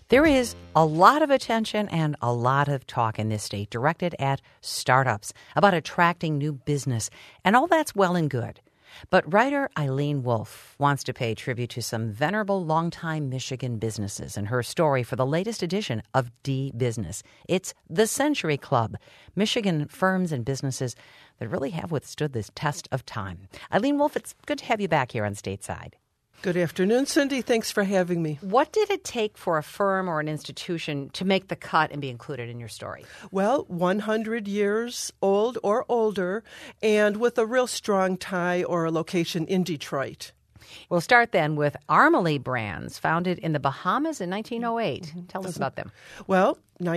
There is a lot of attention and a lot of talk in this state directed at startups about attracting new business, and all that's well and good. But writer Eileen Wolf wants to pay tribute to some venerable longtime Michigan businesses in her story for the latest edition of D Business. It's the Century Club, Michigan firms and businesses that really have withstood this test of time. Eileen Wolf, it's good to have you back here on Stateside. Good afternoon, Cindy. Thanks for having me. What did it take for a firm or an institution to make the cut and be included in your story? Well, 100 years old or older, and with a real strong tie or a location in Detroit. We'll start then with Armley Brands, founded in the Bahamas in 1908. Tell us about them. Well,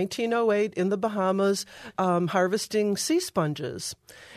1908 in the Bahamas, harvesting sea sponges.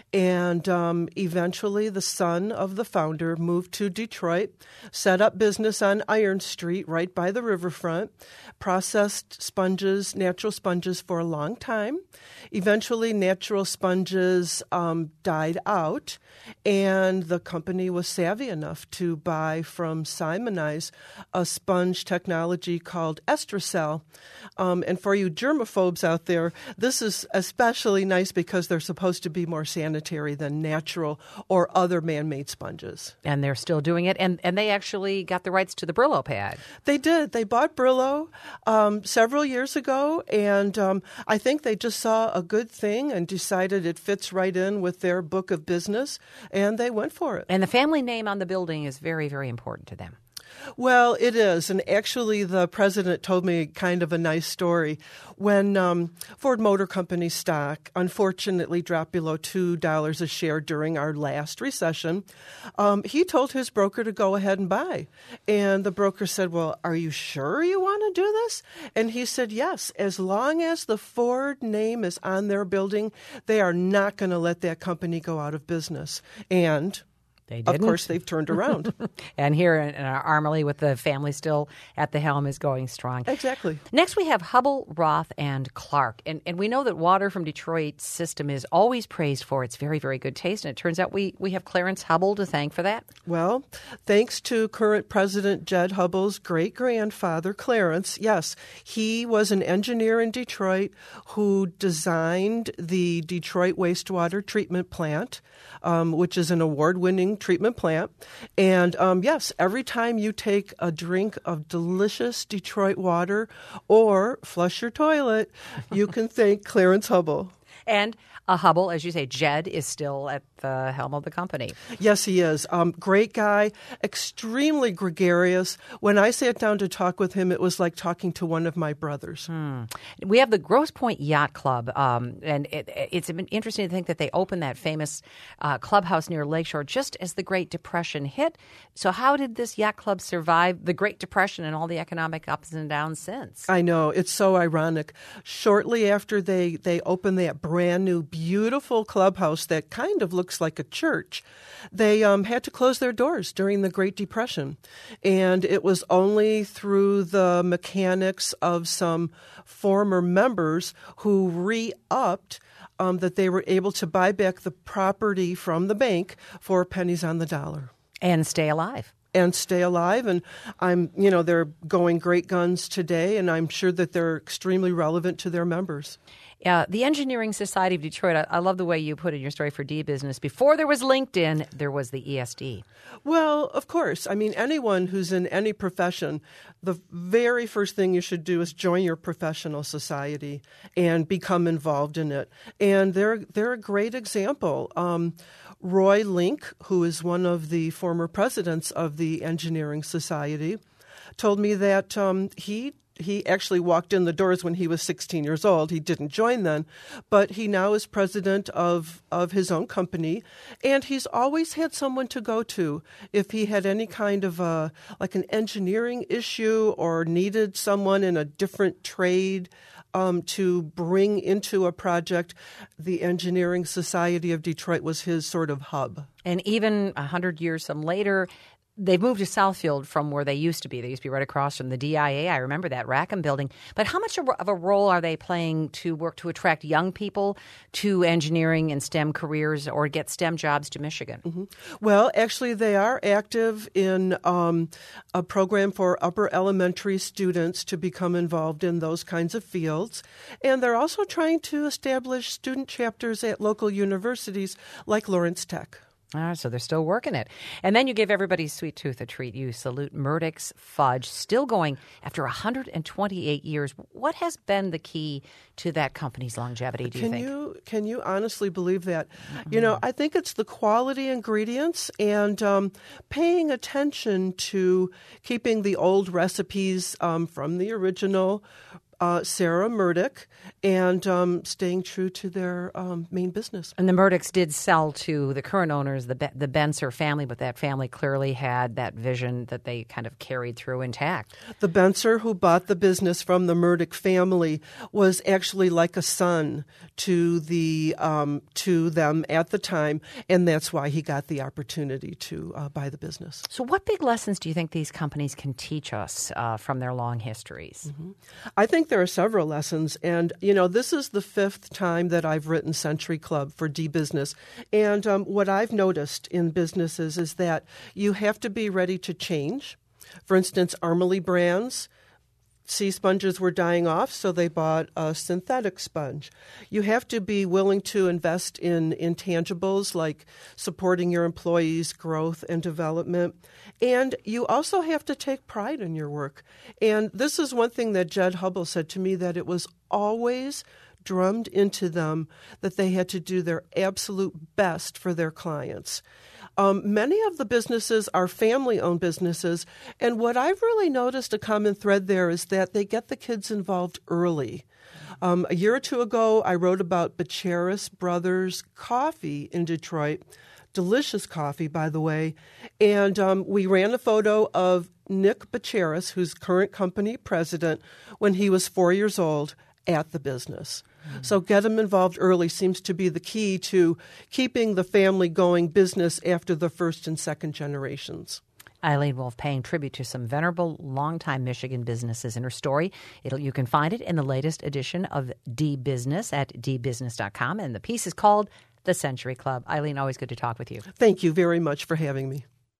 And eventually the son of the founder moved to Detroit, set up business on Iron Street right by the riverfront, processed sponges, natural sponges for a long time. Eventually natural sponges died out, and the company was savvy enough to buy from Simonize a sponge technology called Estracel. And for you germaphobes out there, this is especially nice because they're supposed to be more sanitary than natural or other man-made sponges. And they're still doing it, and they actually got the rights to the Brillo pad. They did. They bought Brillo several years ago, and I think they just saw a good thing and decided it fits right in with their book of business, and they went for it. And the family name on the building is very, very important to them. Well, it is. And actually, the president told me kind of a nice story. When Ford Motor Company stock unfortunately dropped below $2 a share during our last recession, he told his broker to go ahead and buy. And the broker said, well, are you sure you want to do this? And he said, yes, as long as the Ford name is on their building, they are not going to let that company go out of business. And they didn't. Of course, they've turned around. And here in Armley, with the family still at the helm, is going strong. Exactly. Next, we have Hubbell, Roth, and Clark. And we know that water from Detroit's system is always praised for its very, very good taste. And it turns out we have Clarence Hubbell to thank for that. Well, thanks to current President Jed Hubbell's great-grandfather, Clarence, yes, he was an engineer in Detroit who designed the Detroit wastewater treatment plant, which is an award-winning treatment plant. And yes, every time you take a drink of delicious Detroit water or flush your toilet, you can thank Clarence Hubbell. And Hubbell, as you say, Jed is still at the helm of the company. Yes, he is. Great guy, extremely gregarious. When I sat down to talk with him, it was like talking to one of my brothers. We have the Grosse Pointe Yacht Club, and it's been interesting to think that they opened that famous clubhouse near Lakeshore just as the Great Depression hit. So how did this yacht club survive the Great Depression and all the economic ups and downs since? I know. It's so ironic. Shortly after they opened that brand new, beautiful clubhouse that kind of looks like a church, they had to close their doors during the Great Depression. And it was only through the mechanics of some former members who re-upped that they were able to buy back the property from the bank for pennies on the dollar. And stay alive. And stay alive. And they're going great guns today, and I'm sure that they're extremely relevant to their members. The Engineering Society of Detroit, I love the way you put it in your story for D Business. Before there was LinkedIn, there was the ESD. Well, of course. I mean, anyone who's in any profession, the very first thing you should do is join your professional society and become involved in it. And they're a great example. Roy Link, who is one of the former presidents of the Engineering Society, told me that he actually walked in the doors when he was 16 years old. He didn't join then, but he now is president of his own company, and he's always had someone to go to if he had any kind of like an engineering issue or needed someone in a different trade to bring into a project. The Engineering Society of Detroit was his sort of hub. And even 100 years some later, they've moved to Southfield from where they used to be. They used to be right across from the DIA. I remember that Rackham building. But how much of a role are they playing to work to attract young people to engineering and STEM careers or get STEM jobs to Michigan? Mm-hmm. Well, actually, they are active in a program for upper elementary students to become involved in those kinds of fields. And they're also trying to establish student chapters at local universities like Lawrence Tech. So they're still working it. And then you give everybody's sweet tooth a treat. You salute Murdoch's Fudge, still going after 128 years. What has been the key to that company's longevity, do you think? Can you honestly believe that? Mm-hmm. I think it's the quality ingredients and paying attention to keeping the old recipes from the original Sarah Murdoch, and staying true to their main business. And the Murdochs did sell to the current owners, the Benser family, but that family clearly had that vision that they kind of carried through intact. The Benser who bought the business from the Murdoch family was actually like a son to them at the time, and that's why he got the opportunity to buy the business. So what big lessons do you think these companies can teach us from their long histories? Mm-hmm. I think there are several lessons, and this is the 5th time that I've written Century Club for D-Business, and what I've noticed in businesses is that you have to be ready to change. For instance, Armley Brands, sea sponges were dying off, so they bought a synthetic sponge. You have to be willing to invest in intangibles like supporting your employees' growth and development. And you also have to take pride in your work. And this is one thing that Jed Hubble said to me, that it was always drummed into them that they had to do their absolute best for their clients. Many of the businesses are family-owned businesses, and what I've really noticed a common thread there is that they get the kids involved early. A year or two ago, I wrote about Bacheris Brothers Coffee in Detroit. Delicious coffee, by the way. And we ran a photo of Nick Bacheris, who's current company president, when he was 4 years old at the business. So get them involved early seems to be the key to keeping the family going business after the first and second generations. Eileen Wolf paying tribute to some venerable, longtime Michigan businesses in her story. You can find it in the latest edition of D-Business at dbusiness.com, and the piece is called The Century Club. Eileen, always good to talk with you. Thank you very much for having me.